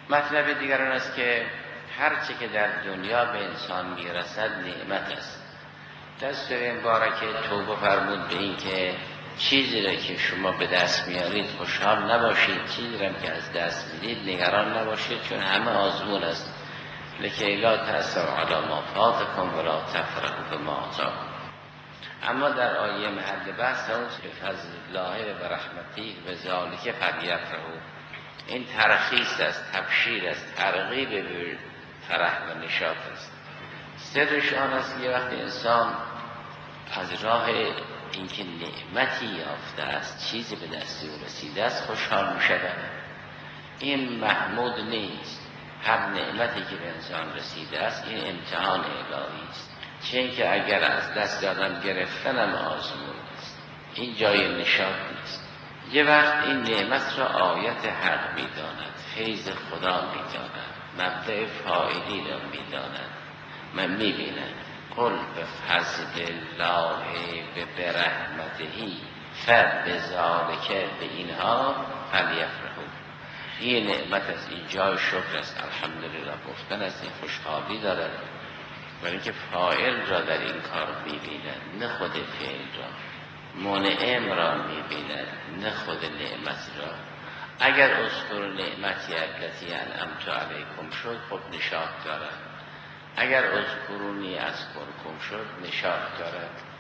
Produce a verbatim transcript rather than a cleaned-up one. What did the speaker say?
مطلب دیگر آن است که هر چه که در دنیا به انسان میرسد نعمت است. در سوره مبارکه توبه فرمود به این که چیزی را که شما به دست میارید خوشحال نباشید، چیزی را که از دست میدید نگران نباشید، چون همه آزمون است. لکی لا تأسوا علی ما فاتکم ولا تفرحوا بما آتاکم. اما در آیه محل بحث اون که فضل الله و رحمتی و ذالک فلیفرحوا، این ترخیص است، تبشیر است، ترغیب به فرح و نشاط است. سرش آن است که وقتی انسان از راه اینکه نعمتی یافته است، چیزی به دست او رسیده است، خوشحال می شود. این محمود نیست. هر نعمتی که به انسان رسیده است این امتحان الهی است، چه اینکه اگر از دست آدم گرفتنم آزمون است، این جای نشاط نیست. یه وقت این نعمت را آیت حق می داند، فیض خدا می داند، مبدأ فائدی را می داند. من می بینم قل به فضل الله به برحمتهی فبذالک به اینها فلیفرحوا. این نعمت است، این جای شکر است، الحمدلله گفتن است، این خوشحالی دارد، ولی اینکه فاعل را در این کار می بیند، نه خود فعل را. منعم را می بیند، نه خود نعمت را. اگر اذکر نعمتی التی انعمت علیکم شد، خب نشاط دارد. اگر اذکرونی اذکرکم شد، نشاط دارد.